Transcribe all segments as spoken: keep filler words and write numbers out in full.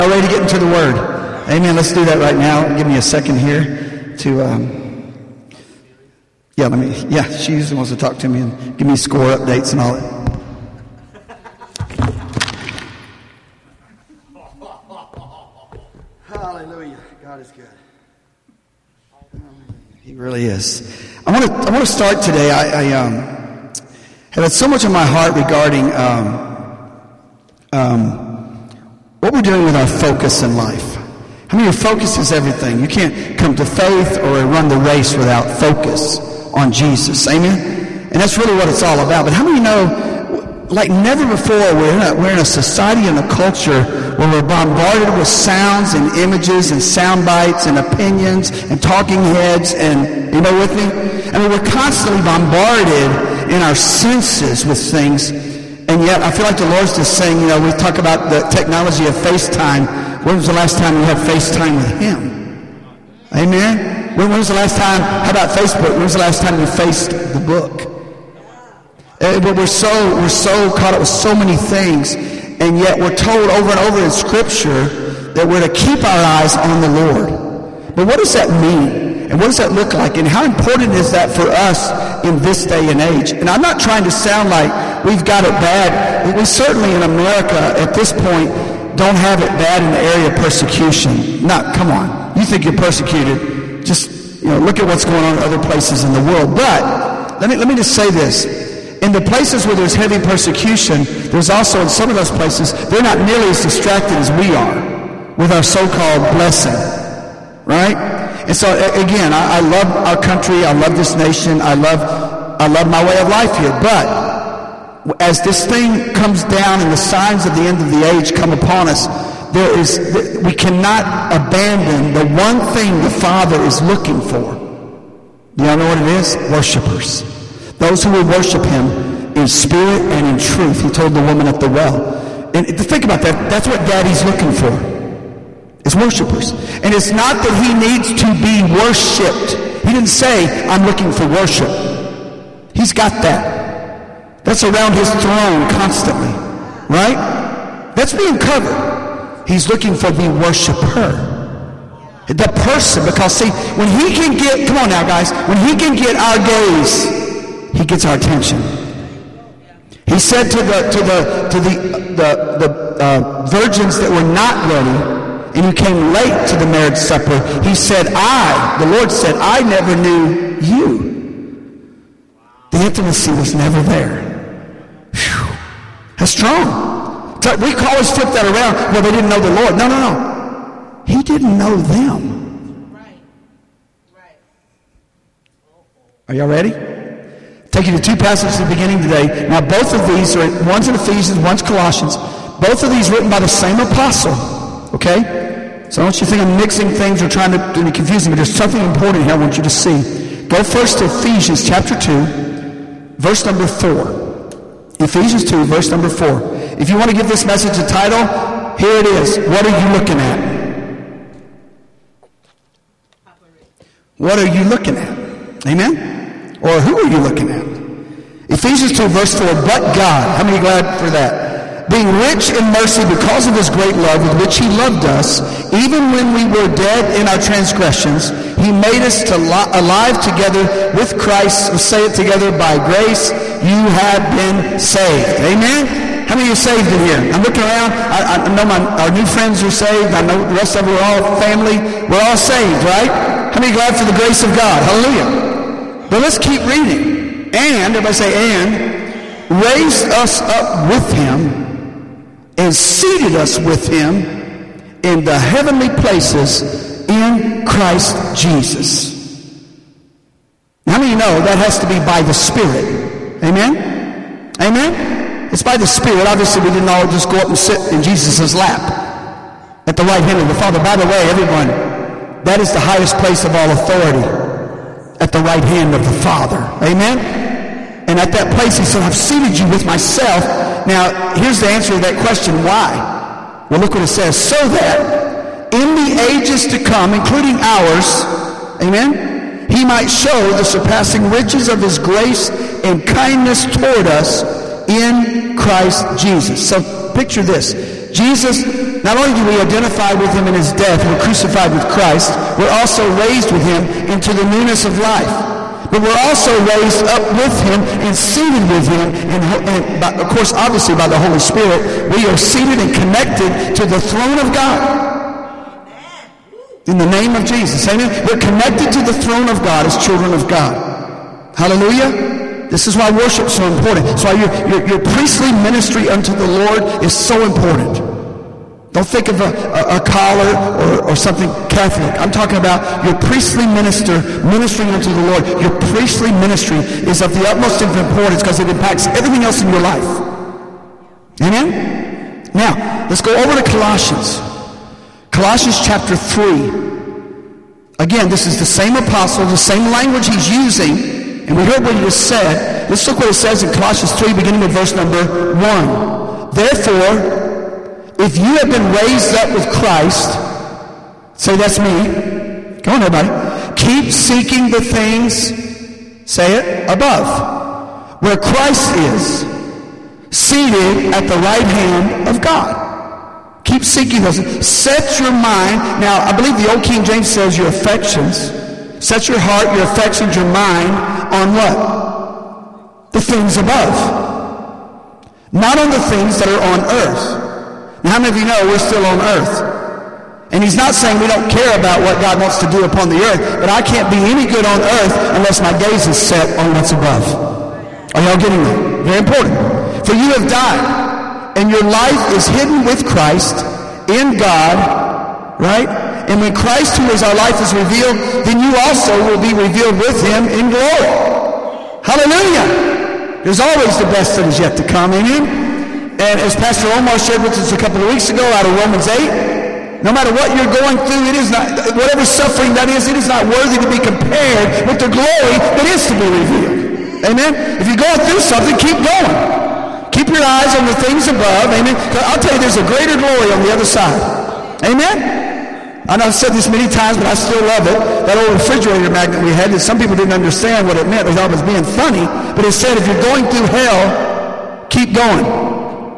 Are ready to get into the Word? Amen. Let's do that right now. Give me a second here to, um, yeah, let me, yeah, she usually wants to talk to me and give me score updates and all that. Hallelujah. God is good. He really is. I want to, I want to start today. I, I um, have had so much on my heart regarding, um, um, what we're doing with our focus in life. I mean, your focus is everything. You can't come to faith or run the race without focus on Jesus. Amen? And that's really what it's all about. But how many know, like never before, we're in a, we're in a society and a culture where we're bombarded with sounds and images and sound bites and opinions and talking heads and, you know, with me? I mean, we're constantly bombarded in our senses with things. And yet, I feel like the Lord's just saying, you know, we talk about the technology of FaceTime. When was the last time you had FaceTime with Him? Amen? When, when was the last time, how about Facebook? When was the last time you faced the book? Uh, but we're so, we're so caught up with so many things, and yet we're told over and over in Scripture that we're to keep our eyes on the Lord. But what does that mean? And what does that look like? And how important is that for us in this day and age? And I'm not trying to sound like we've got it bad. We certainly in America at this point don't have it bad in the area of persecution. Not, come on. You think you're persecuted. Just, you know, look at what's going on in other places in the world. But let me, let me just say this. In the places where there's heavy persecution, there's also in some of those places, they're not nearly as distracted as we are with our so-called blessing. Right? And so, again, I, I love our country. I love this nation. I love, I love my way of life here. But as this thing comes down and the signs of the end of the age come upon us, there is, we cannot abandon the one thing the Father is looking for. Do y'all know what it is? Worshipers. Those who will worship Him in spirit and in truth. He told the woman at the well. And think about that. That's what Daddy's looking for. Is worshipers. And it's not that He needs to be worshipped. He didn't say, I'm looking for worship. He's got that. That's around His throne constantly. Right? That's being covered. He's looking for the worshiper. The person. Because see, when He can get, come on now guys, when He can get our gaze, He gets our attention. He said to the, to the, to the, the, the uh, virgins that were not ready, and you came late to the marriage supper, He said, I, the Lord said, I never knew you. The intimacy was never there. Whew. That's strong. We always flip that around. Well, they didn't know the Lord. No, no, no. He didn't know them. Right. Right. Are y'all ready? Take you to two passages at the beginning today. Now, both of these are, one's in Ephesians, one's Colossians. Both of these written by the same apostle. Okay? So I want you to think I'm mixing things or trying to, to be confusing, but there's something important here I want you to see. Go first to Ephesians chapter two, verse number four. Ephesians two, verse number four. If you want to give this message a title, here it is. What are you looking at? What are you looking at? Amen? Or who are you looking at? Ephesians two, verse four. But God. How many are glad for that? Being rich in mercy because of His great love with which He loved us, even when we were dead in our transgressions, He made us to li- alive together with Christ. Let's say it together. By grace you have been saved. Amen? How many of you are saved in here? I'm looking around. I, I know my, our new friends are saved. I know the rest of them are all family. We're all saved, right? How many are glad for the grace of God? Hallelujah. But let's keep reading. And, everybody say and, raised us up with Him and seated us with Him in the heavenly places in Christ Jesus. How many of you know that has to be by the Spirit? Amen? Amen? It's by the Spirit. Obviously, we didn't all just go up and sit in Jesus' lap at the right hand of the Father. By the way, everyone, that is the highest place of all authority, at the right hand of the Father. Amen? And at that place, He said, I've seated you with myself. Now, here's the answer to that question. Why? Well, look what it says. So that in the ages to come, including ours, amen, He might show the surpassing riches of His grace and kindness toward us in Christ Jesus. So picture this. Jesus not only do we identify with him in his death, we're crucified with Christ, we're also raised with him into the newness of life. But we're also raised up with him and seated with him, and, and by, of course, obviously by the Holy Spirit, we are seated and connected to the throne of God. In the name of Jesus. Amen. We're connected to the throne of God as children of God. Hallelujah. This is why worship is so important. That's why your, your, your priestly ministry unto the Lord is so important. Don't think of a, a, a collar or, or something Catholic. I'm talking about your priestly minister ministering unto the Lord. Your priestly ministry is of the utmost importance because it impacts everything else in your life. Amen? Now, let's go over to Colossians. Colossians chapter three. Again, this is the same apostle, the same language he's using, and we heard what he just said. Let's look what it says in Colossians three, beginning with verse number one. Therefore, if you have been raised up with Christ, say that's me. Come on, everybody. Keep seeking the things, say it, above, where Christ is, seated at the right hand of God. Keep seeking those. Set your mind. Now, I believe the old King James says your affections. Set your heart, your affections, your mind on what? The things above. Not on the things that are on earth. Now, how many of you know we're still on earth? And he's not saying we don't care about what God wants to do upon the earth, but I can't be any good on earth unless my gaze is set on what's above. Are y'all getting that? Very important. For you have died, and your life is hidden with Christ in God, right? And when Christ, who is our life, is revealed, then you also will be revealed with him in glory. Hallelujah! There's always the best that is yet to come. Amen? And as Pastor Omar shared with us a couple of weeks ago out of Romans eight, no matter what you're going through, it is not, whatever suffering that is, it is not worthy to be compared with the glory that is to be revealed. Amen? If you're going through something, keep going. Keep your eyes on the things above. Amen? I'll tell you, there's a greater glory on the other side. Amen? I know I've said this many times, but I still love it. That old refrigerator magnet we had, that some people didn't understand what it meant. They thought it was being funny. But it said, if you're going through hell, keep going.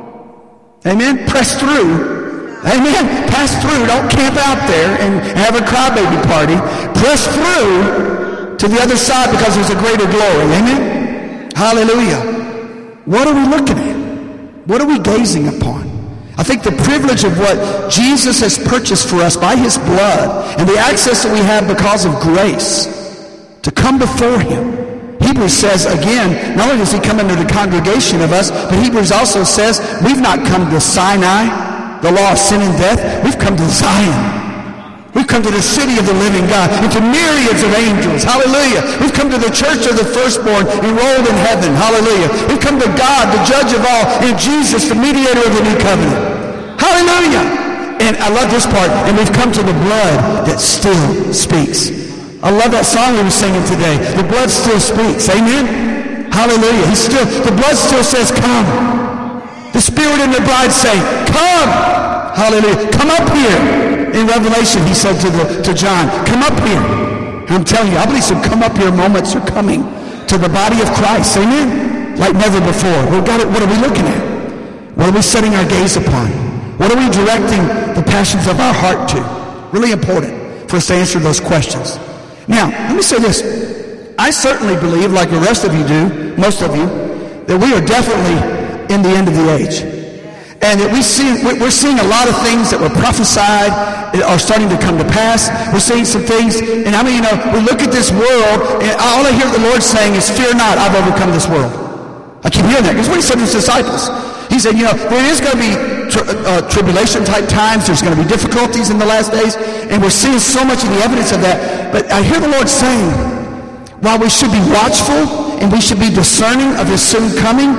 Amen? Press through. Amen? Pass through. Don't camp out there and have a crybaby party. Press through to the other side because there's a greater glory. Amen? Hallelujah. What are we looking at? What are we gazing upon? I think the privilege of what Jesus has purchased for us by his blood and the access that we have because of grace to come before him. Hebrews says, again, not only does he come into the congregation of us, but Hebrews also says, we've not come to Sinai, the law of sin and death. We've come to Zion. We've come to the city of the living God, and to myriads of angels. Hallelujah. We've come to the church of the firstborn enrolled in heaven. Hallelujah. We've come to God, the judge of all, and Jesus, the mediator of the new covenant. Hallelujah. And I love this part. And we've come to the blood that still speaks. I love that song we were singing today. The blood still speaks. Amen? Hallelujah. He still, the blood still says, come. The Spirit and the bride say, come. Hallelujah. Come up here. In Revelation, he said to, the, to John, come up here. And I'm telling you, I believe some come up here moments are coming to the body of Christ. Amen? Like never before. We've got it. What are we looking at? What are we setting our gaze upon? What are we directing the passions of our heart to? Really important for us to answer those questions. Now, let me say this. I certainly believe, like the rest of you do, most of you, that we are definitely in the end of the age. And that we see, we're seeing a lot of things that were prophesied are starting to come to pass. We're seeing some things, and I mean, you know, we look at this world, and all I hear the Lord saying is, fear not, I've overcome this world. I keep hearing that, because what he said to his disciples. He said, you know, there is going to be tri- uh, tribulation-type times. There's going to be difficulties in the last days. And we're seeing so much of the evidence of that. But I hear the Lord saying, while we should be watchful and we should be discerning of his soon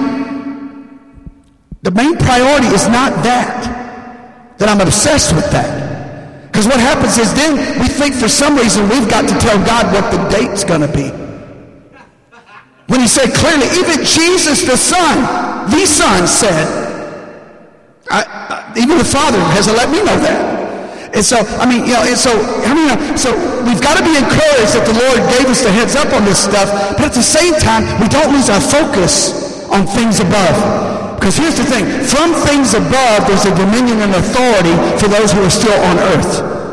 coming, the main priority is not that, that I'm obsessed with that. Because what happens is then we think for some reason we've got to tell God what the date's going to be. When he said clearly, even Jesus the Son, the Son said, I, I, even the Father has let me know that. And so, I mean, you know, and so, I mean, so we've got to be encouraged that the Lord gave us the heads up on this stuff, but at the same time, we don't lose our focus on things above. Because here's the thing. From things above, there's a dominion and authority for those who are still on earth.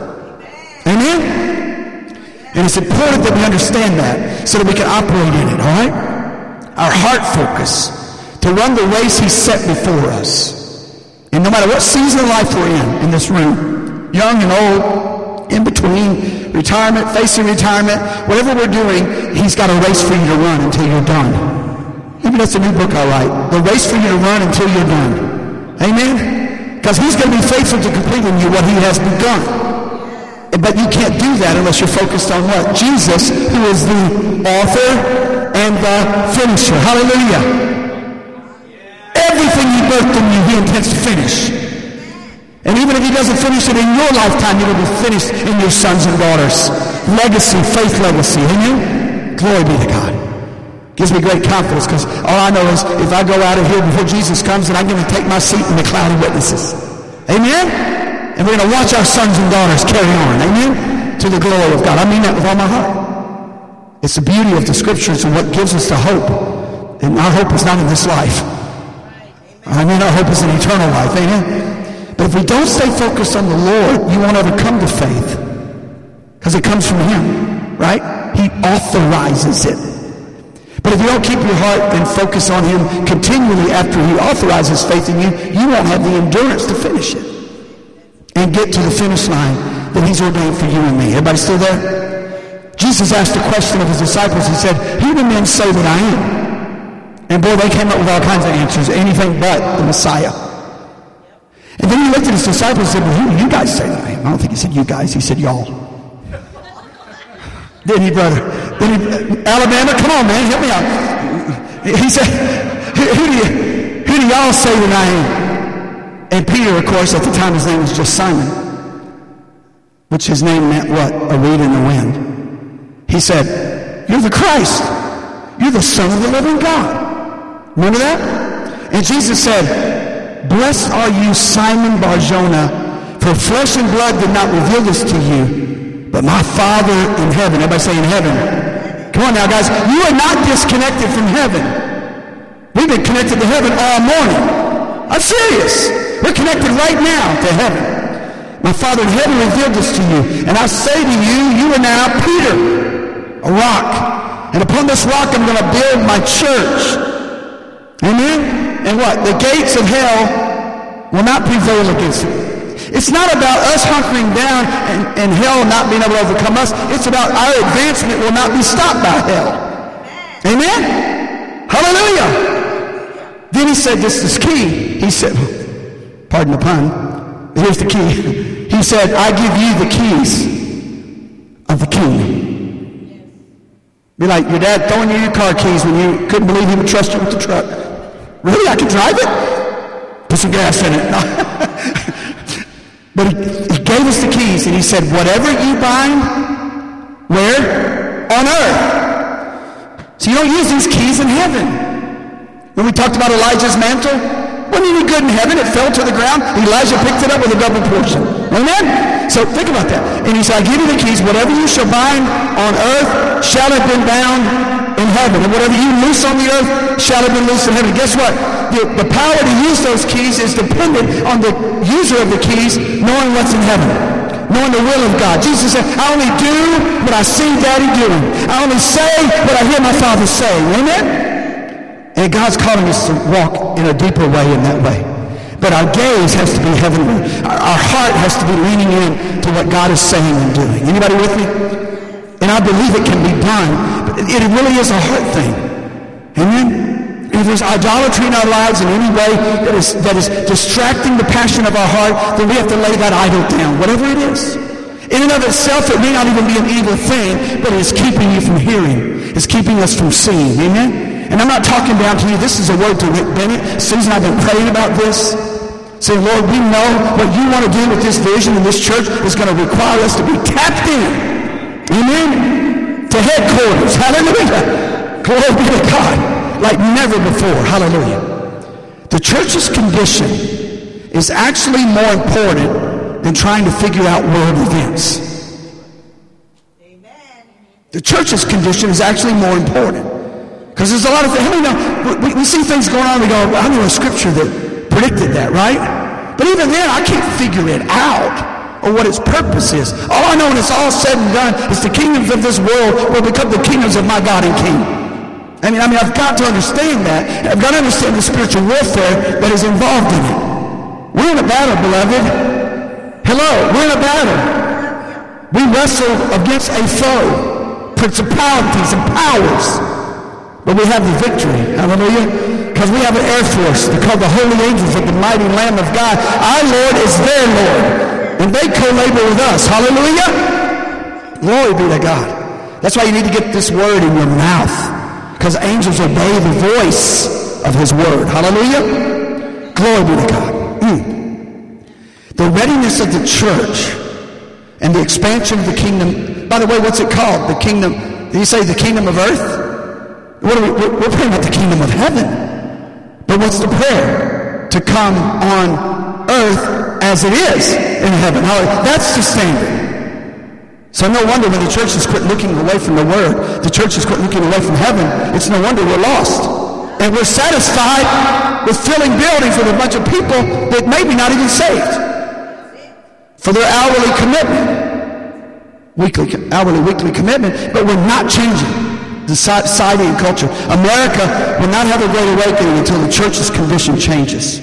Amen? And it's important that we understand that so that we can operate in it, all right? Our heart focus to run the race He set before us. And no matter what season of life we're in, in this room, young and old, in between, retirement, facing retirement, whatever we're doing, He's got a race for you to run until you're done. Maybe that's a new book I write. The race for you to run until you're done. Amen? Because He's going to be faithful to complete in you what He has begun. But you can't do that unless you're focused on what? Jesus, who is the author and the finisher. Hallelujah. Everything He birthed in you, He intends to finish. And even if He doesn't finish it in your lifetime, it will be finished in your sons and daughters. Legacy, faith legacy. Amen? Glory be to God. Gives me great confidence because all I know is if I go out of here before Jesus comes, then I'm going to take my seat in the cloud of witnesses. Amen? And we're going to watch our sons and daughters carry on. Amen? To the glory of God. I mean that with all my heart. It's the beauty of the scriptures and what gives us the hope. And our hope is not in this life. I mean our hope is in eternal life. Amen? But if we don't stay focused on the Lord, you won't ever come to faith. Because it comes from Him. Right? He authorizes it. But if you don't keep your heart and focus on Him continually after He authorizes faith in you, you won't have the endurance to finish it and get to the finish line that He's ordained for you and me. Everybody still there? Jesus asked a question of His disciples. He said, who do men say that I am? And boy, they came up with all kinds of answers, anything but the Messiah. And then He looked at His disciples and said, well, who do you guys say that I am? I don't think He said you guys. He said y'all. Didn't He, brother? Then he, Alabama, come on, man, help me out. He said, who, who do you, who do y'all say that I am? And Peter, of course, at the time his name was just Simon, which his name meant what? A reed in the wind. He said, you're the Christ. You're the Son of the living God. Remember that? And Jesus said, blessed are you, Simon Bar-Jonah, for flesh and blood did not reveal this to you, but my Father in heaven. Everybody say in heaven. Come on now, guys. You are not disconnected from heaven. We've been connected to heaven all morning. I'm serious. We're connected right now to heaven. My Father in heaven revealed this to you. And I say to you, you are now Peter, a rock. And upon this rock I'm going to build my church. Amen? And what? The gates of hell will not prevail against it. It's not about us hunkering down and, and hell not being able to overcome us. It's about our advancement will not be stopped by hell. Amen? Hallelujah. Then He said, this is key. He said, pardon the pun, here's the key. He said, I give you the keys of the King. Be like your dad throwing you your car keys when you couldn't believe He would trust you with the truck. Really? I can drive it? Put some gas in it. But he, he gave us the keys, and He said, whatever you bind, where? On earth. So you don't use these keys in heaven. When we talked about Elijah's mantle, wasn't any good in heaven. It fell to the ground. Elijah picked it up with a double portion. Amen? So think about that. And He said, I give you the keys. Whatever you shall bind on earth shall have been bound in heaven. And whatever you loose on the earth shall have been loosed in heaven. Guess what? The, the power to use those keys is dependent on the user of the keys knowing what's in heaven, knowing the will of God. Jesus said, I only do what I see Daddy doing. I only say what I hear my Father say. Amen? And God's calling us to walk in a deeper way in that way. But our gaze has to be heavenly. Our, our heart has to be leaning in to what God is saying and doing. Anybody with me? And I believe it can be done, but it, it really is a heart thing. Amen? If there's idolatry in our lives in any way that is, that is distracting the passion of our heart, then we have to lay that idol down, whatever it is. In and of itself, it may not even be an evil thing, but it's keeping you from hearing. It's keeping us from seeing. Amen? And I'm not talking down to you. This is a word to Rick Bennett. Susan and I have been praying about this. Saying, Lord, we know what you want to do with this vision in this church is going to require us to be tapped in. Amen? To headquarters. Hallelujah. Glory be to God. Like never before. Hallelujah. The church's condition is actually more important than trying to figure out world events. Amen. The church's condition is actually more important. Because there's a lot of things. How many know, we, we see things going on, we go, I know a scripture that predicted that, right? But even then, I can't figure it out or what its purpose is. All I know when it's all said and done is the kingdoms of this world will become the kingdoms of my God and King. I mean, I mean, I've got to understand that. I've got to understand the spiritual warfare that is involved in it. We're in a battle, beloved. Hello, we're in a battle. We wrestle against a foe, principalities and powers. But we have the victory, hallelujah, because we have an air force. They're called the holy angels of the mighty Lamb of God. Our Lord is their Lord, and they co-labor with us, hallelujah. Glory be to God. That's why you need to get this word in your mouth, because angels obey the voice of his word, hallelujah. Glory be to God. Mm. The readiness of the church and the expansion of the kingdom. By the way, what's it called? The kingdom, did you say the kingdom of earth? What are we, we're praying about the kingdom of heaven. But what's the prayer? To come on earth as it is in heaven. That's the standard. So no wonder when the church has quit looking away from the word, the church has quit looking away from heaven, it's no wonder we're lost. And we're satisfied with filling buildings with a bunch of people that maybe not even saved. For their hourly commitment. Weekly, hourly, weekly commitment, but we're not changing. The society and culture. America will not have a great awakening until the church's condition changes.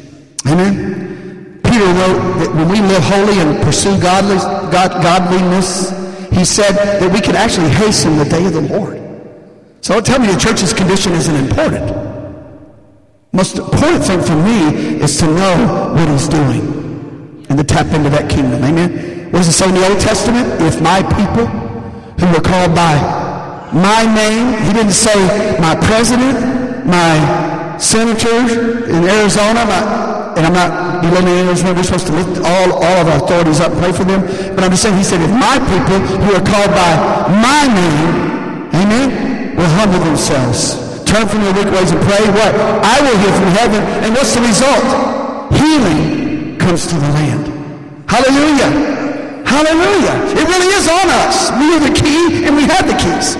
Amen? Peter wrote that when we live holy and pursue godly, God, godliness, he said that we can actually hasten the day of the Lord. So tell me the church's condition isn't important. Most important thing for me is to know what he's doing and to tap into that kingdom. Amen? What does it say in the Old Testament? If my people who were called by my name, he didn't say my president, my senator in Arizona, my, and I'm not belittling Arizona, we're supposed to lift all, all of our authorities up and pray for them, but I'm just saying, he said, if my people who are called by my name, amen, will humble themselves, turn from their wicked ways and pray, what? I will hear from heaven, and what's the result? Healing comes to the land. Hallelujah. Hallelujah. It really is on us. We are the key, and we have the keys.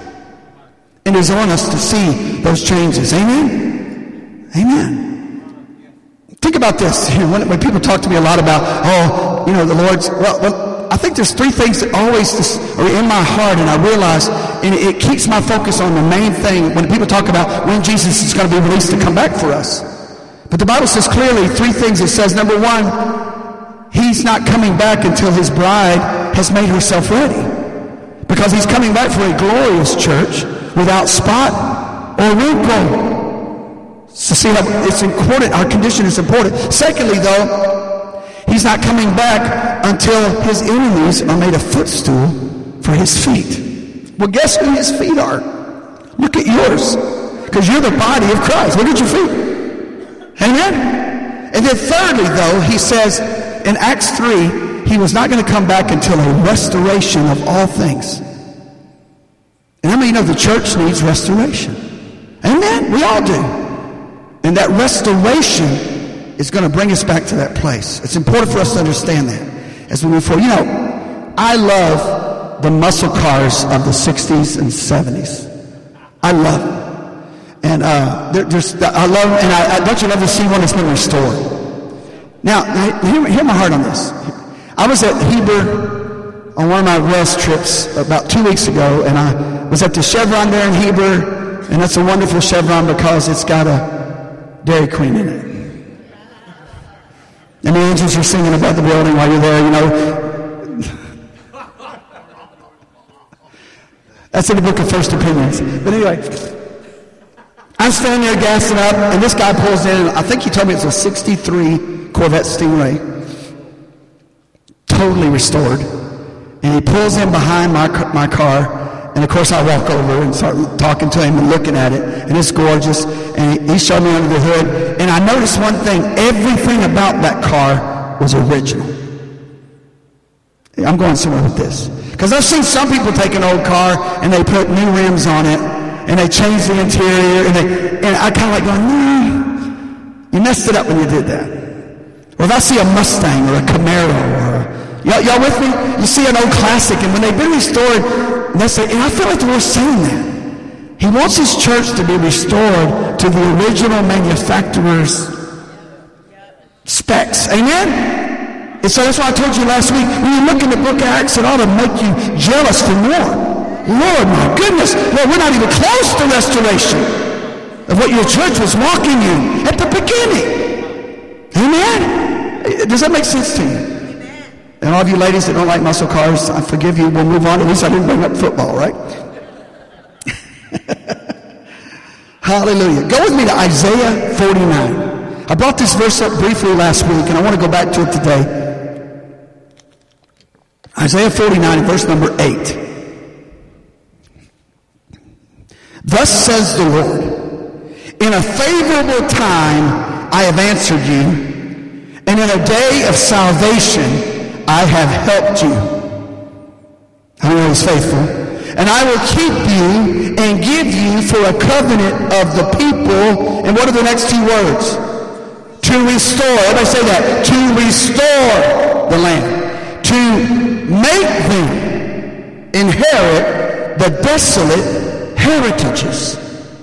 And it's on us to see those changes. Amen? Amen. Think about this. You know, when, when people talk to me a lot about, oh, you know, the Lord's, well, well I think there's three things that always just are in my heart, and I realize, and it, it keeps my focus on the main thing when people talk about when Jesus is going to be released to come back for us. But the Bible says clearly three things. It says, number one, he's not coming back until his bride has made herself ready. Because he's coming back for a glorious church without spot or wrinkle. So see how it's important. Our condition is important. Secondly, though, he's not coming back until his enemies are made a footstool for his feet. Well, guess who his feet are? Look at yours. Because you're the body of Christ. Look at your feet. Amen? And then thirdly, though, he says in Acts three, he was not going to come back until a restoration of all things. And how many know the church needs restoration? Amen? We all do. And that restoration is going to bring us back to that place. It's important for us to understand that as we move forward. You know, I love the muscle cars of the sixties and seventies. I love them. And uh, they're, they're, I love them, and I, I don't you love to see one that's been restored. Now, hear, hear my heart on this. I was at Heber on one of my rest trips about two weeks ago, and I was at the Chevron there in Heber, and that's a wonderful Chevron because it's got a Dairy Queen in it. And the angels are singing above the building while you're there, you know. That's in the book of First Opinions. But anyway, I'm standing there gassing up, and this guy pulls in. I think he told me it's a sixty-three Corvette Stingray. Totally restored. And he pulls in behind my my car, and of course I walk over and start talking to him and looking at it, and it's gorgeous. And he showed me under the hood, and I noticed one thing: everything about that car was original. I'm going somewhere with this, because I've seen some people take an old car and they put new rims on it, and they change the interior, and they and I kind of like going, no, you messed it up when you did that. Or if I see a Mustang or a Camaro or a Y'all, y'all with me? You see an old classic, and when they've been restored, they say, and I feel like the Lord's saying that. He wants his church to be restored to the original manufacturer's specs. Amen? And so that's why I told you last week, when you look in the book of Acts, it ought to make you jealous for more. Lord, my goodness, Lord, we're not even close to restoration of what your church was walking in at the beginning. Amen? Does that make sense to you? Amen. And all of you ladies that don't like muscle cars, I forgive you. We'll move on. At least I didn't bring up football, right? Hallelujah. Go with me to Isaiah forty-nine. I brought this verse up briefly last week, and I want to go back to it today. Isaiah forty-nine, verse number eight. Thus says the Lord, in a favorable time I have answered you, and in a day of salvation I have helped you. I know he's faithful. And I will keep you and give you for a covenant of the people. And what are the next two words? To restore. Everybody say that. To restore the land. To make them inherit the desolate heritages.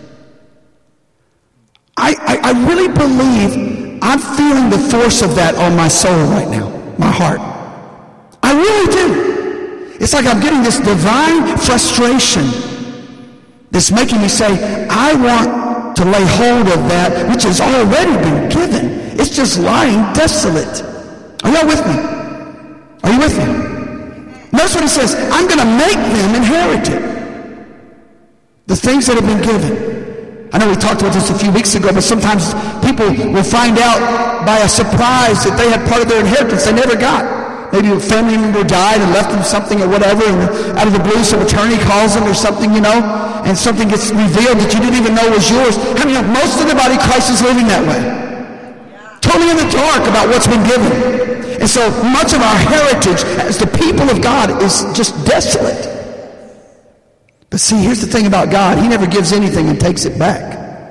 I, I, I really believe I'm feeling the force of that on my soul right now. My heart. I really do. It's like I'm getting this divine frustration that's making me say, I want to lay hold of that which has already been given. It's just lying desolate. Are y'all with me? Are you with me? Notice what he says. I'm going to make them inherit it. The things that have been given. I know we talked about this a few weeks ago, but sometimes people will find out by a surprise that they had part of their inheritance they never got. Maybe a family member died and left them something or whatever, and out of the blue some attorney calls them or something, you know, and something gets revealed that you didn't even know was yours. How many of most of the body of Christ is living that way? Totally in the dark about what's been given. And so much of our heritage as the people of God is just desolate. But see, here's the thing about God. He never gives anything and takes it back.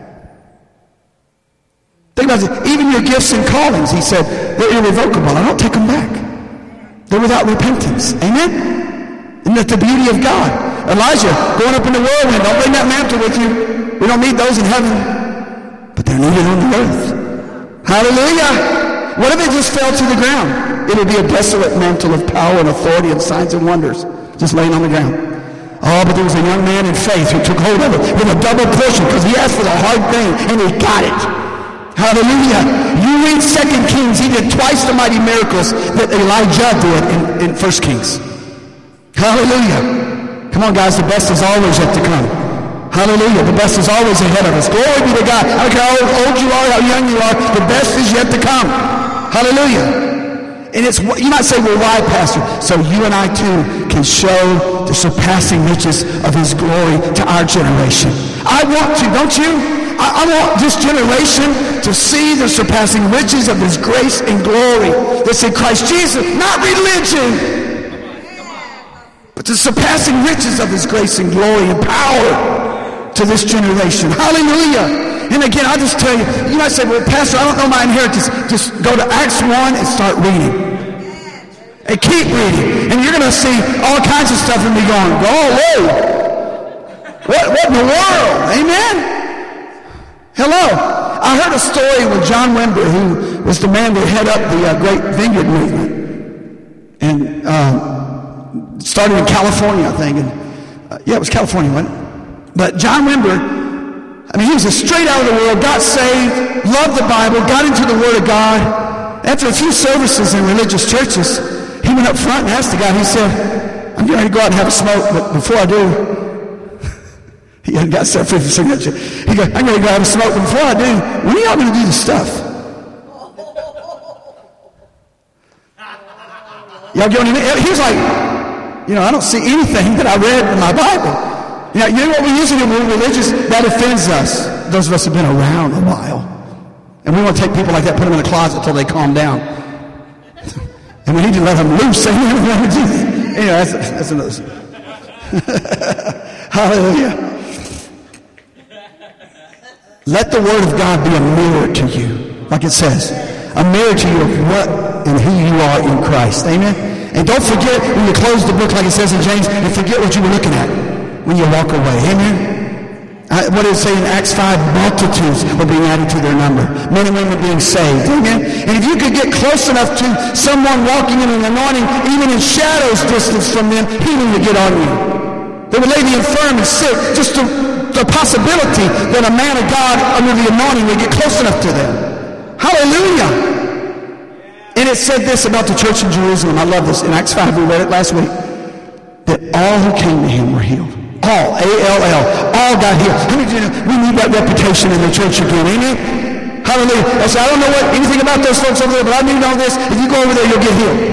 Think about it. Even your gifts and callings, he said, they're irrevocable. I don't take them back. They're without repentance. Amen? Isn't that the beauty of God? Elijah, going up in the whirlwind, don't bring that mantle with you. We don't need those in heaven. But they're needed on the earth. Hallelujah! What if it just fell to the ground? It would be a desolate mantle of power and authority and signs and wonders just laying on the ground. Oh, but there was a young man in faith who took hold of it with a double portion because he asked for the hard thing and he got it. Hallelujah. You read Second Kings, he did twice the mighty miracles that Elijah did in, in First Kings. Hallelujah. Come on, guys, the best is always yet to come. Hallelujah. The best is always ahead of us. Glory be to God. I don't care how old you are, how young you are, the best is yet to come. Hallelujah. And it's, you might say, well, why, Pastor? So you and I, too, can show the surpassing riches of his glory to our generation. I want to, don't you? I want this generation to see the surpassing riches of his grace and glory that's in Christ Jesus, not religion, but the surpassing riches of his grace and glory and power to this generation. Hallelujah. And again, I'll just tell you, you might say, well, Pastor, I don't know my inheritance. Just go to Acts one and start reading. And keep reading. And you're going to see all kinds of stuff and be going, oh, whoa. What, what in the world? Amen? Hello. I heard a story with John Wimber, who was the man that head up the uh, Great Vineyard Movement. And uh, started in California, I think. And, uh, yeah, it was California, wasn't it? But John Wimber, I mean, he was a straight out of the world, got saved, loved the Bible, got into the Word of God. After a few services in religious churches, he went up front and asked the guy, he said, I'm getting ready to go out and have a smoke, but before I do, he hadn't got stuff for the signature. He goes, I'm going to go have a smoke, but before I do, when are y'all going to do the stuff? Y'all get what I mean? He was like, you know, I don't see anything that I read in my Bible. You know, you know what we usually do when we're religious? That offends us. Those of us have been around a while. And we want to take people like that, put them in a closet until they calm down. And we need to let them loose. Anyway, that's, that's another thing. Hallelujah. Let the Word of God be a mirror to you, like it says. A mirror to you of what and who you are in Christ. Amen? And don't forget when you close the book, like it says in James, and forget what you were looking at when you walk away. Amen? I, what does it say in Acts five? Multitudes were being added to their number. Men and women being saved. Amen? And if you could get close enough to someone walking in an anointing, even in shadows distance from them, healing would get on you. They would lay the infirm and sick. Just the, the possibility that a man of God under the anointing would get close enough to them. Hallelujah. And it said this about the church in Jerusalem. I love this. In Acts five, we read it last week. That all who came to him were healed. All, A L L, all got healed. How many of you know we need that reputation in the church again, amen? Hallelujah. I said, I don't know what anything about those folks over there, but I do know this. If you go over there, you'll get healed.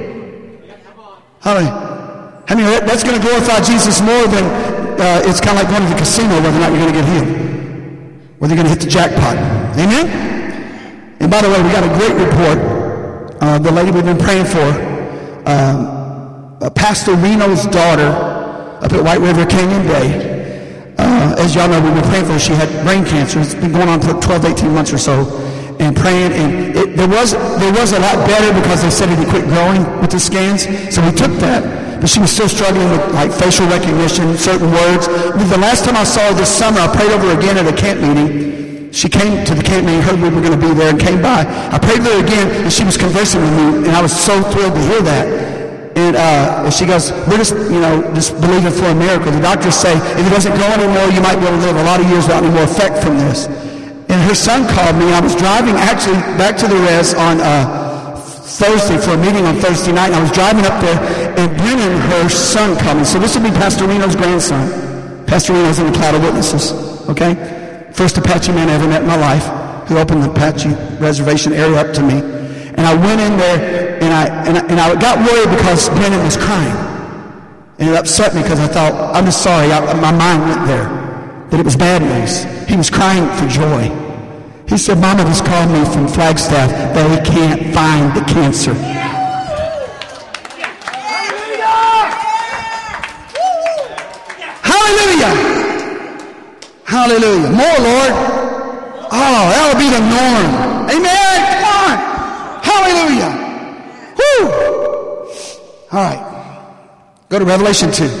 Hallelujah. I mean, that's going to glorify Jesus more than uh, it's kind of like going to the casino, whether or not you're going to get healed. Whether you're going to hit the jackpot. Amen? And by the way, we got a great report. Uh, the lady we've been praying for, um, uh, Pastor Reno's daughter, up at White River Canyon Day. Uh, as y'all know, we've been praying for her. She had brain cancer. It's been going on for twelve, eighteen months or so. And praying, and it, there was there was a lot better because they said it had quit growing with the scans. So we took that. But she was still struggling with like facial recognition, certain words. The last time I saw her this summer, I prayed over her again at a camp meeting. She came to the camp meeting, heard we were going to be there, and came by. I prayed with her again, and she was conversing with me, and I was so thrilled to hear that. And uh, she goes, we're just, you know, just believing for a miracle. The doctors say, if it doesn't go anymore, you might be able to live a lot of years without any more effect from this. And her son called me. I was driving actually back to the res on uh, Thursday for a meeting on Thursday night. And I was driving up there, and Brennan, her son, called me. So this would be Pastor Reno's grandson. Pastor Reno's in the cloud of witnesses, okay? First Apache man I ever met in my life, who opened the Apache reservation area up to me. And I went in there, and I, and I and I got worried because Brennan was crying. And it upset me because I thought, I'm just sorry, I, my mind went there, that it was bad news. He was crying for joy. He said, Mama just called me from Flagstaff, but he can't find the cancer. Hallelujah! Hallelujah. More, Lord. Oh, that'll be the norm. Amen. Come on. Hallelujah. Woo. All right. Go to Revelation two.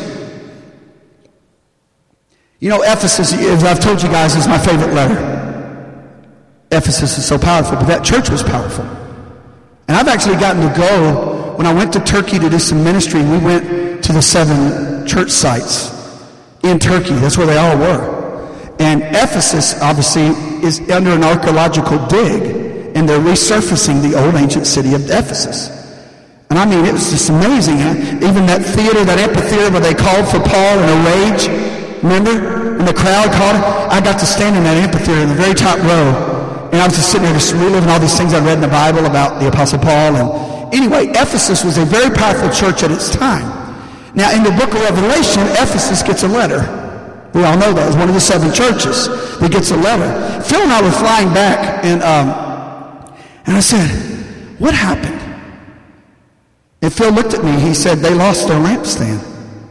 You know, Ephesus, as I've told you guys, is my favorite letter. Ephesus is so powerful, but that church was powerful. And I've actually gotten to go, when I went to Turkey to do some ministry, we went to the seven church sites in Turkey. That's where they all were. And Ephesus, obviously, is under an archaeological dig. And they're resurfacing the old ancient city of Ephesus. And I mean, it was just amazing. Huh? Even that theater, that amphitheater where they called for Paul in a rage. Remember? And the crowd called it. I got to stand in that amphitheater in the very top row. And I was just sitting there just reliving all these things I read in the Bible about the Apostle Paul. And anyway, Ephesus was a very powerful church at its time. Now, in the book of Revelation, Ephesus gets a letter. We all know that. It's one of the seven churches that gets a letter. Phil and I were flying back, and um, And I said, what happened? And Phil looked at me. He said, they lost their lampstand.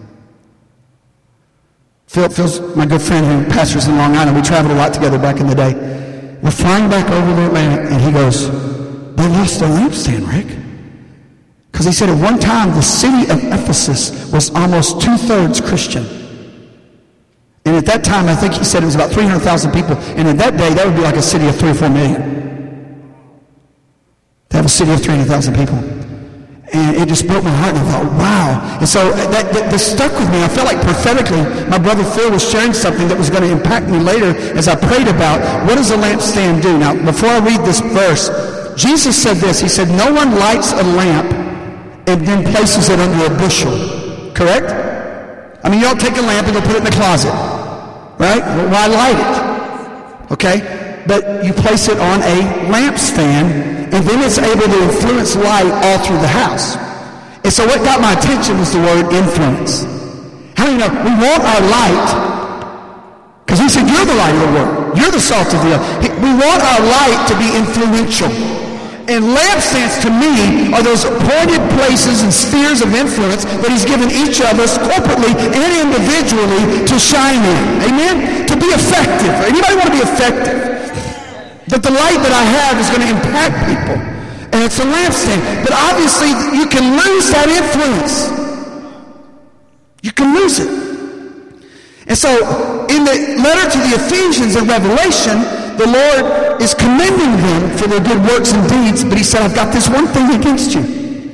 Phil, Phil's my good friend who pastors in Long Island. We traveled a lot together back in the day. We're flying back over the Atlantic, and he goes, they lost their lampstand, Rick. Because he said at one time the city of Ephesus was almost two-thirds Christian. And at that time, I think he said it was about three hundred thousand people. And in that day, that would be like a city of three or four million. To have a city of three hundred thousand people. And it just broke my heart, and I thought, wow. And so that, that, that stuck with me. I felt like prophetically, my brother Phil was sharing something that was going to impact me later as I prayed about, what does a lampstand do? Now, before I read this verse, Jesus said this. He said, no one lights a lamp and then places it under a bushel. Correct? I mean, you don't take a lamp and go put it in the closet. Right? Well, why light it? Okay? But you place it on a lampstand, and then it's able to influence light all through the house. And so what got my attention was the word influence. How do you know? We want our light, because he said, you're the light of the world. You're the salt of the earth. We want our light to be influential. And lampstands, to me, are those appointed places and spheres of influence that he's given each of us corporately and individually to shine in. Amen? To be effective. Anybody want to be effective? That the light that I have is going to impact people. And it's a lampstand. But obviously, you can lose that influence. You can lose it. And so, in the letter to the Ephesians in Revelation, the Lord is commending them for their good works and deeds, but he said, I've got this one thing against you.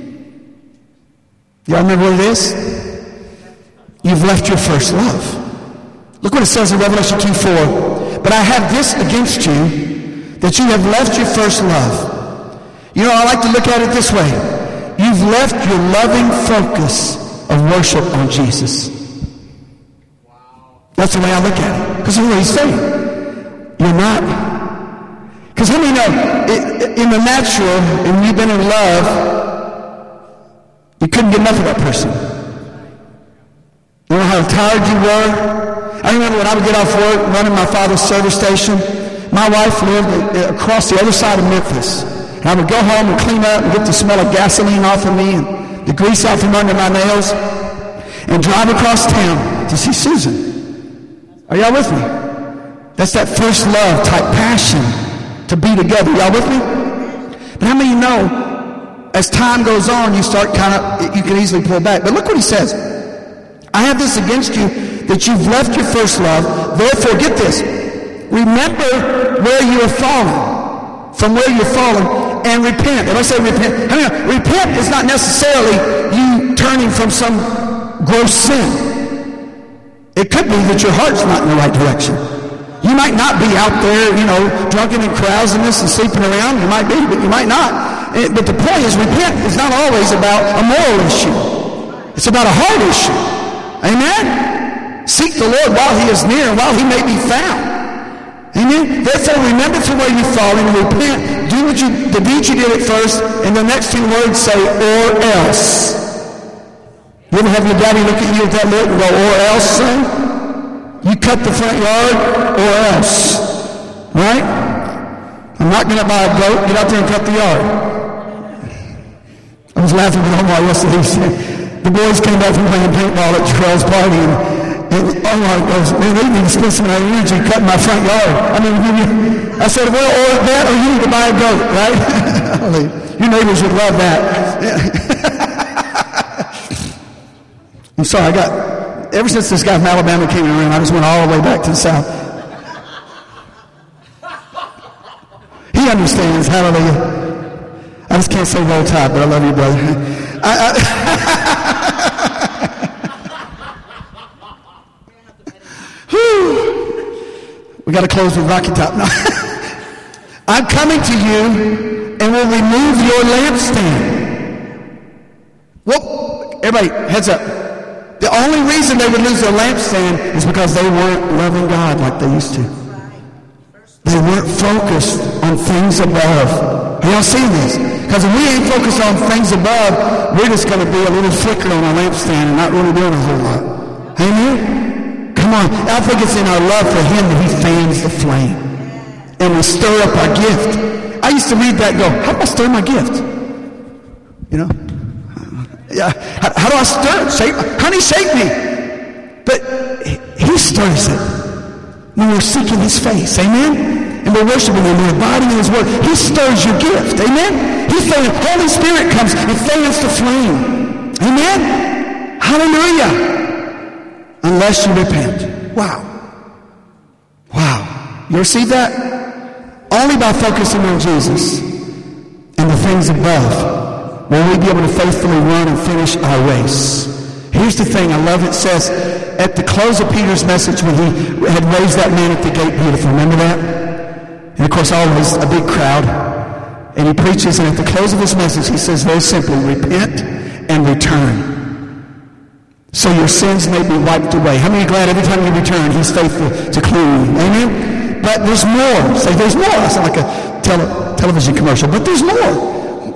Y'all remember what it is? You've left your first love. Look what it says in Revelation two four. But I have this against you, that you have left your first love. You know, I like to look at it this way. You've left your loving focus of worship on Jesus. That's the way I look at it. Because here's what he's saying. You're not. Because how many know, in the natural, and you've been in love, you couldn't get enough of that person. You know how tired you were? I remember when I would get off work running my father's service station, my wife lived across the other side of Memphis. And I would go home and clean up and get the smell of gasoline off of me and the grease out from under my nails and drive across town to see Susan. Are y'all with me? That's that first love type passion to be together. Y'all with me? But how many of you know, as time goes on, you start kind of, you can easily pull back. But look what he says. I have this against you, that you've left your first love. Therefore, get this. Remember where you have fallen, from where you've fallen, and repent. If I say repent, I mean, repent is not necessarily you turning from some gross sin. It could be that your heart's not in the right direction. You might not be out there, you know, drunken and carousiness and sleeping around. You might be, but you might not. But the point is, repent is not always about a moral issue. It's about a heart issue. Amen? Seek the Lord while he is near and while he may be found. Amen? Therefore, remember from where you've fallen and repent. Do what you, the deeds you did at first, and the next two words say, or else. You ever have your daddy look at you with that look and go, or else, son? You cut the front yard, or else. Right? I'm not going to buy a goat. Get out there and cut the yard. I was laughing with Omar yesterday. He said, the boys came back from playing paintball at Terrell's party, and, and Omar goes, man, they need to spend some of that energy cutting my front yard. I mean, you, I said, well, or that, or you need to buy a goat, right? Your neighbors would love that. Yeah. I'm sorry, I got, ever since this guy from Alabama came in the room, I just went all the way back to the South. He understands, hallelujah. I just can't say roll tide, but I love you, brother. I, I, we got to close with Rocky Top. No. I'm coming to you and will remove your lampstand. Whoop. Everybody, heads up. The only reason they would lose their lampstand is because they weren't loving God like they used to. They weren't focused on things above. Are y'all seeing this? Because if we ain't focused on things above, we're just going to be a little flicker on our lampstand and not really doing a whole lot. Amen? Come on. I think it's in our love for him that he fans the flame. And we stir up our gift. I used to read that and go, how do I stir my gift? You know? Yeah, how, how do I stir it? Shake, honey, shake me. But he stirs it when we're seeking his face. Amen? And we're worshiping him. We're abiding in his word. He stirs your gift. Amen? He's saying, Holy Spirit comes and fans the flame. Amen? Hallelujah. Unless you repent. Wow. Wow. You ever see that? Only by focusing on Jesus and the things above will we be able to faithfully run and finish our race. Here's the thing, I love it. It says, at the close of Peter's message when he had raised that man at the gate beautiful, remember that? And of course, always a big crowd. And he preaches, and at the close of his message, he says very simply, repent and return, so your sins may be wiped away. How many are glad every time you return, he's faithful to clean you? Amen? But there's more. Say, there's more. I sound like a tele- television commercial, but there's more.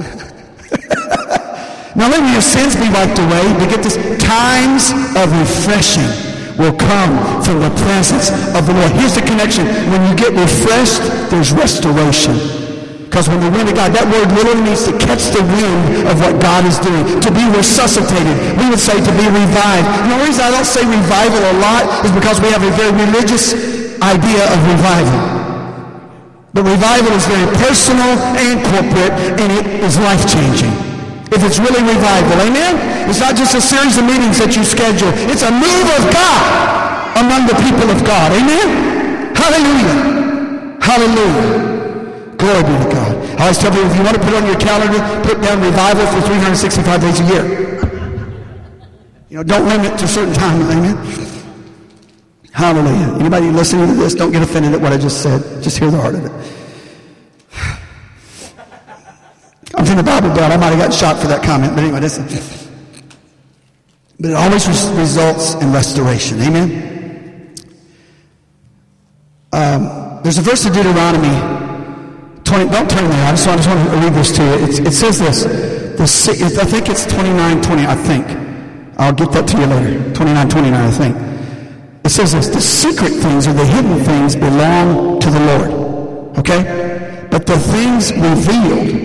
Not only will your sins be wiped away, but get this, times of refreshing will come from the presence of the Lord. Here's the connection. When you get refreshed, there's restoration. Because when the wind of God, that word literally means to catch the wind of what God is doing, to be resuscitated. We would say to be revived. And the reason I don't say revival a lot is because we have a very religious idea of revival. But revival is very personal and corporate, and it is life-changing. If it's really revival, amen? It's not just a series of meetings that you schedule. It's a move of God, a among the people of God. Amen? Hallelujah. Hallelujah. Glory be to God. I always tell you, if you want to put it on your calendar, put down revival for three hundred sixty-five days a year. You know, don't limit to certain times. Amen? Hallelujah. Anybody listening to this, don't get offended at what I just said. Just hear the heart of it. I'm from the Bible Belt. I might have gotten shot for that comment, but anyway, listen. But it always res- results in restoration. Amen? Um, there's a verse in Deuteronomy twenty. Don't turn there. I just, I just want to read this to you. It, it says this. The, I think it's twenty-nine twenty. I think. I'll get that to you later. twenty-nine twenty-nine, I think. It says this. The secret things or the hidden things belong to the Lord. Okay? But the things revealed.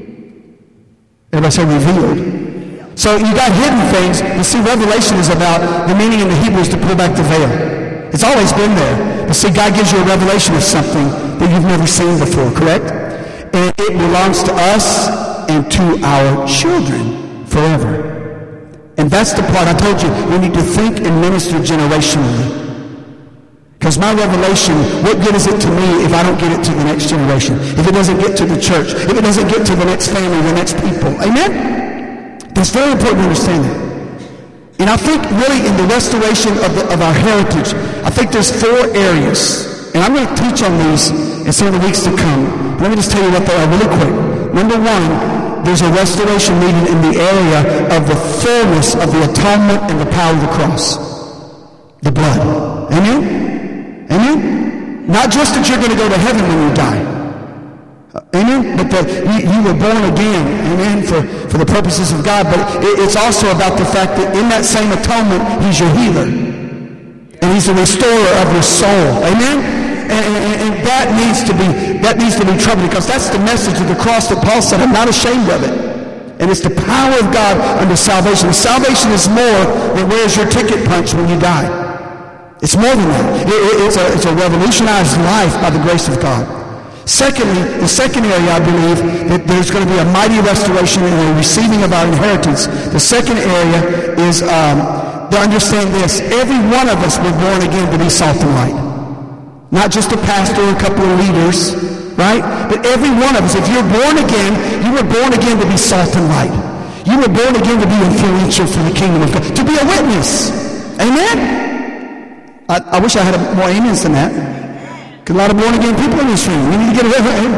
Everybody say revealed. So you got hidden things. You see, Revelation is about the meaning in the Hebrew is to pull back the veil. It's always been there. But see, God gives you a revelation of something that you've never seen before, correct? And it belongs to us and to our children forever. And that's the part I told you. We need to think and minister generationally. Because my revelation, what good is it to me if I don't get it to the next generation? If it doesn't get to the church? If it doesn't get to the next family, the next people? Amen? That's very important to understand that. And I think really in the restoration of, the, of our heritage, I think there's four areas. And I'm going to teach on these in some of the weeks to come. Let me just tell you what they are really quick. Number one, there's a restoration needed in the area of the fullness of the atonement and the power of the cross. The blood. Amen? Amen? Not just that you're going to go to heaven when you die. Uh, amen? But that you, you were born again. Amen? For, for the purposes of God. But it, it's also about the fact that in that same atonement, He's your healer. And He's the restorer of your soul. Amen? And, and, and that needs to be that needs to be troubled, because that's the message of the cross that Paul said, I'm not ashamed of it. And it's the power of God unto salvation. Salvation is more than where's your ticket punch when you die. It's more than that. It, it, it's, a, it's a revolutionized life by the grace of God. Secondly, the second area, I believe, that there's going to be a mighty restoration in the receiving of our inheritance. The second area is um, to understand this. Every one of us were born again to be salt and light. Not just a pastor or a couple of leaders, right? But every one of us, if you're born again, you were born again to be salt and light. You were born again to be influential for the kingdom of God. To be a witness. Amen? I, I wish I had a, more amens than that. Because a lot of born again people in this room. We need to get away from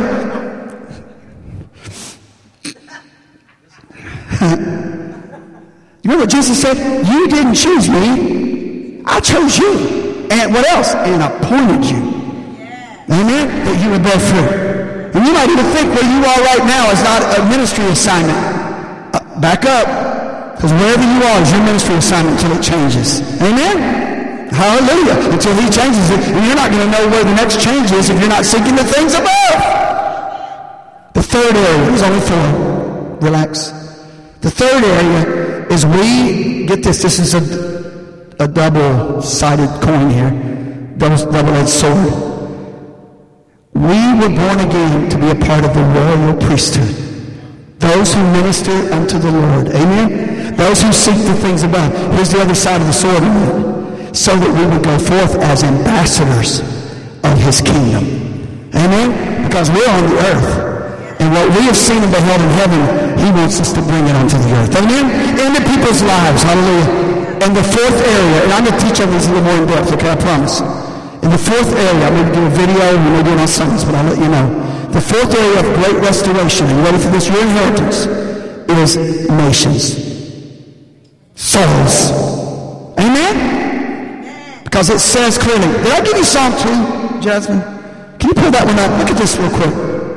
You remember what Jesus said? You didn't choose me. I chose you. And what else? And appointed you. Amen? That you would bear fruit. And you might even think where you are right now is not a ministry assignment. Uh, back up. Because wherever you are is your ministry assignment until it changes. Amen? Hallelujah. Until He changes it. And you're not going to know where the next change is if you're not seeking the things above. The third area, there's only four. Relax. The third area is we, get this, this is a, a double-sided coin here. Double, double-edged sword. We were born again to be a part of the royal priesthood. Those who minister unto the Lord. Amen? Those who seek the things above. Here's the other side of the sword. Amen? So that we would go forth as ambassadors of His kingdom. Amen? Because we're on the earth. And what we have seen and beheld in heaven, He wants us to bring it onto the earth. Amen? Into people's lives. Hallelujah. And the fourth area, and I'm going to teach on this a little more in depth, okay? I promise. In the fourth area, I'm going to do a video, and we're going to do it on Sundays, but I'll let you know. The fourth area of great restoration, are you ready for this? Your inheritance is nations. Souls. Amen? Because it says clearly. Did I give you Psalm two, Jasmine? Can you pull that one up? Look at this real quick.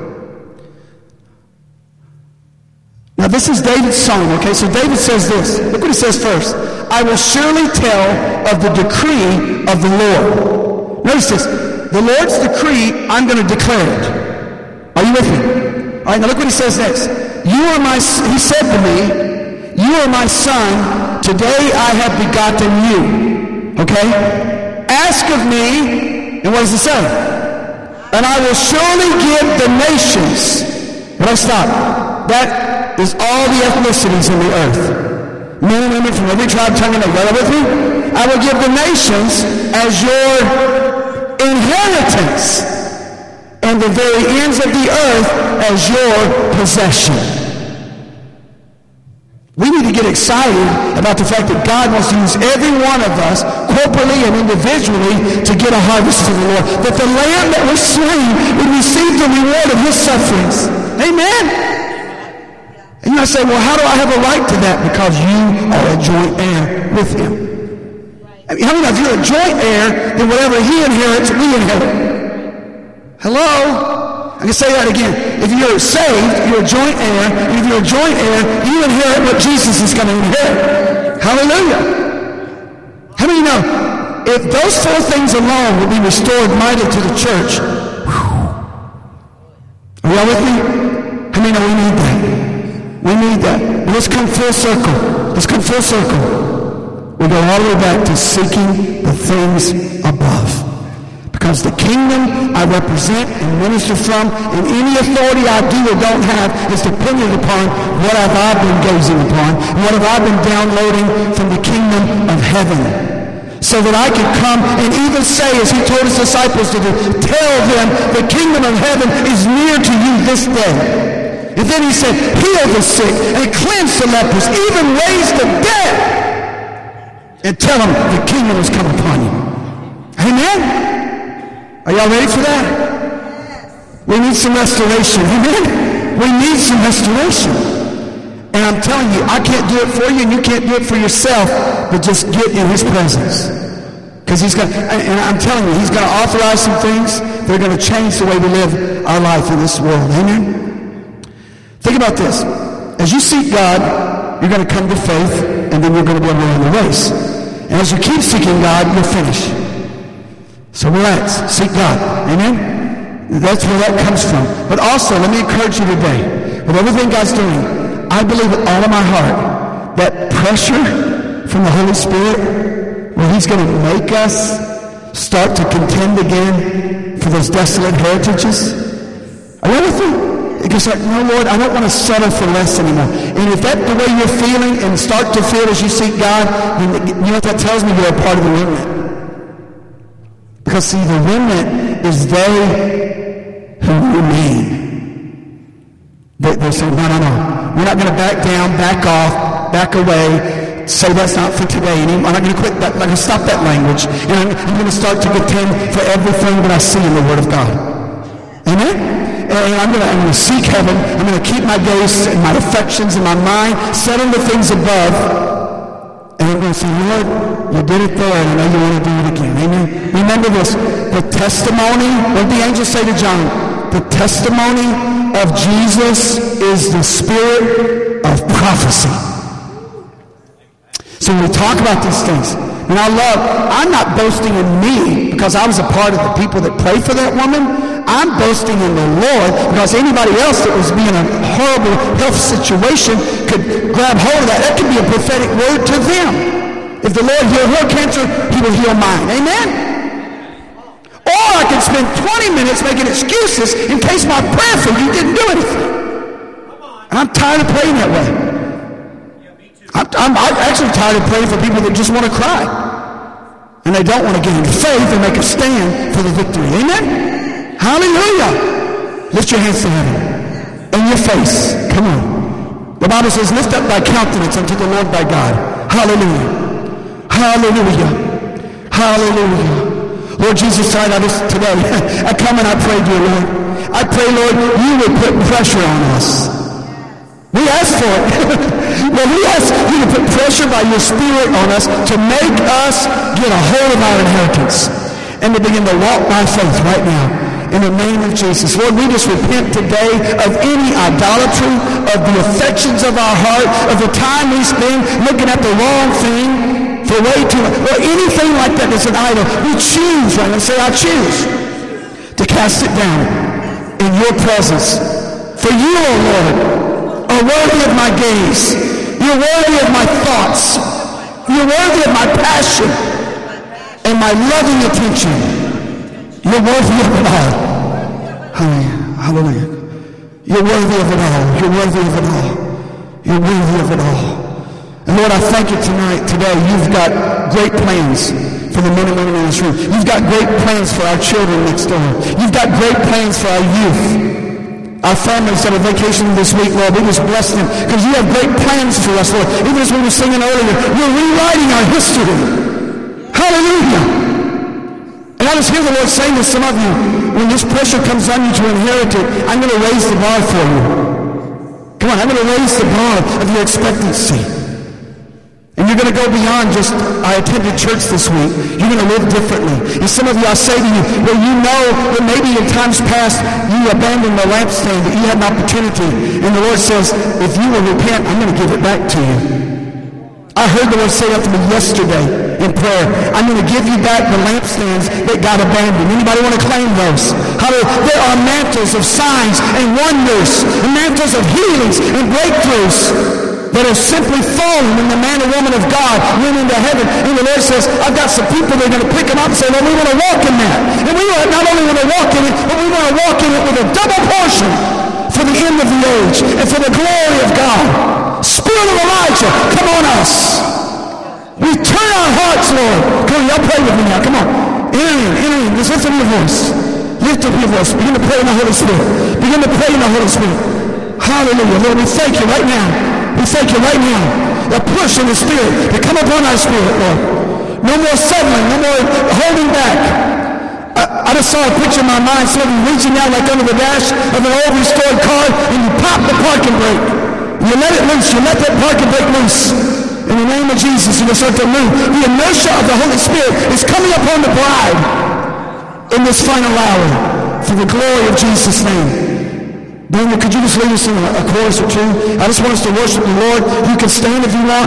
Now this is David's song, okay? So David says this. Look what he says first. I will surely tell of the decree of the Lord. Notice this. The Lord's decree, I'm going to declare it. Are you with me? All right, now look what he says next. You are my, he said to me, you are my son. Today I have begotten you. Okay? Ask of me, and what does it say? And I will surely give the nations. But I stop. That is all the ethnicities in the earth. Men and women from every tribe, tongue, and nation. Are you with me? I will give the nations as your inheritance, and the very ends of the earth as your possession. We need to get excited about the fact that God wants to use every one of us, corporately and individually, to get a harvest to the Lord. That the Lamb that was slain would receive the reward of his sufferings. Amen? And you might say, well, how do I have a right to that? Because you are a joint heir with him. I mean, how many of you are a joint heir, then whatever he inherits, we inherit? Hello? I can say that again. If you're saved, you're a joint heir. And if you're a joint heir, you inherit what Jesus is going to inherit. Hallelujah. How many know, if those four things alone will be restored mightily to the church, whew, are y'all with me? How many know we need that? We need that. Let's come full circle. Let's come full circle. We go all the way back to seeking the things above. Because the kingdom I represent and minister from, and any authority I do or don't have, is dependent upon what have I been gazing upon, and what have I been downloading from the kingdom of heaven. So that I can come and even say, as he told his disciples to do, tell them the kingdom of heaven is near to you this day. And then he said, heal the sick and cleanse the lepers, even raise the dead. And tell them the kingdom has come upon you. Amen? Are y'all ready for that? We need some restoration. Amen? We need some restoration. And I'm telling you, I can't do it for you and you can't do it for yourself, but just get in his presence. Because he's going to, and I'm telling you, he's going to authorize some things that are going to change the way we live our life in this world. Amen? Think about this. As you seek God, you're going to come to faith, and then you're going to be able to run the race. And as you keep seeking God, you'll finish. So relax, seek God. Amen? That's where that comes from. But also, let me encourage you today, with everything God's doing, I believe with all of my heart that pressure from the Holy Spirit, where he's going to make us start to contend again for those desolate heritages. Are you with me? Because like, no, Lord, I don't want to settle for less anymore. And if that's the way you're feeling and start to feel as you seek God, then you know what that tells me? You're a part of the remnant. Because, see, the remnant is they who remain. They, they say, no, no, no. We're not going to back down, back off, back away, say that's not for today. And I'm not going to quit that. I'm going to stop that language. And I'm, I'm going to start to contend for everything that I see in the Word of God. Amen? And I'm going to, I'm going to seek heaven. I'm going to keep my gaze and my affections and my mind set on the things above. And I'm going to say, Lord, you did it there, and I know you want to do it again. Amen? Remember this. The testimony, what did the angel say to John? The testimony of Jesus is the spirit of prophecy. So when we talk about these things, and I love, I'm not boasting in me because I was a part of the people that prayed for that woman. I'm boasting in the Lord because anybody else that was being in a horrible health situation could grab hold of that. That could be a prophetic word to them. If the Lord healed her cancer, he will heal mine. Amen? Or I could spend twenty minutes making excuses in case my prayer for you didn't do anything. And I'm tired of praying that way. I'm, I'm actually tired of praying for people that just want to cry. And they don't want to gain faith and make a stand for the victory. Amen? Hallelujah. Lift your hands to heaven. In your face. Come on. The Bible says, lift up thy countenance unto the Lord thy God. Hallelujah. Hallelujah. Hallelujah. Lord Jesus, tonight, I just, today, I come and I pray, dear Lord. I pray, Lord, you would put pressure on us. We ask for it. Well, we ask you to put pressure by your Spirit on us to make us get a hold of our inheritance and to begin to walk by faith right now. In the name of Jesus. Lord, we just repent today of any idolatry, of the affections of our heart, of the time we spend looking at the wrong thing for way too long, or anything like that that's an idol. We choose, right? And say, I choose to cast it down in your presence. For you, O Lord, are worthy of my gaze. You're worthy of my thoughts. You're worthy of my passion and my loving attention. You're worthy of it all. Hallelujah. Hallelujah. You're worthy of it all. You're worthy of it all. You're worthy of it all. And Lord, I thank you tonight, today, you've got great plans for the men and women in this room. You've got great plans for our children next door. You've got great plans for our youth. Our families that are vacationing this week, Lord, we just bless them because you have great plans for us, Lord. Even as we were singing earlier, you're rewriting our history. Hallelujah. And I just hear the Lord saying to some of you, when this pressure comes on you to inherit it, I'm going to raise the bar for you. Come on, I'm going to raise the bar of your expectancy. And you're going to go beyond just, I attended church this week. You're going to live differently. And some of you, I say to you, well, you know that maybe in times past you abandoned the lampstand, that you had an opportunity. And the Lord says, if you will repent, I'm going to give it back to you. I heard the Lord say that to me yesterday in prayer. I'm going to give you back the lampstands that got abandoned. Anybody want to claim those? Hallelujah. There are mantles of signs and wonders, and mantles of healings and breakthroughs that are simply fallen when the man or woman of God went into heaven. And the Lord says, I've got some people that are going to pick them up and say, well, we want to walk in that. And we not only want to walk in it, but we want to walk in it with a double portion for the end of the age and for the glory of God. Spirit of Elijah, come on us. We turn our hearts, Lord. Come on, y'all pray with me now. Come on. Enter in, enter in. Just lift up your voice. Lift up your voice. Begin to pray in the Holy Spirit. Begin to pray in the Holy Spirit. Hallelujah. Lord, we thank you right now. We thank you right now. The push in the Spirit to come upon our spirit, Lord. No more settling. No more holding back. I, I just saw a picture in my mind. Some of you reaching out like under the dash of an old restored car and you pop the parking brake. You let it loose. You let that parking brake loose. In the name of Jesus, you will start to move. The inertia of the Holy Spirit is coming upon the bride in this final hour for the glory of Jesus' name. Daniel, could you just lead us in a, a chorus or two? I just want us to worship the Lord. You can stand if you want.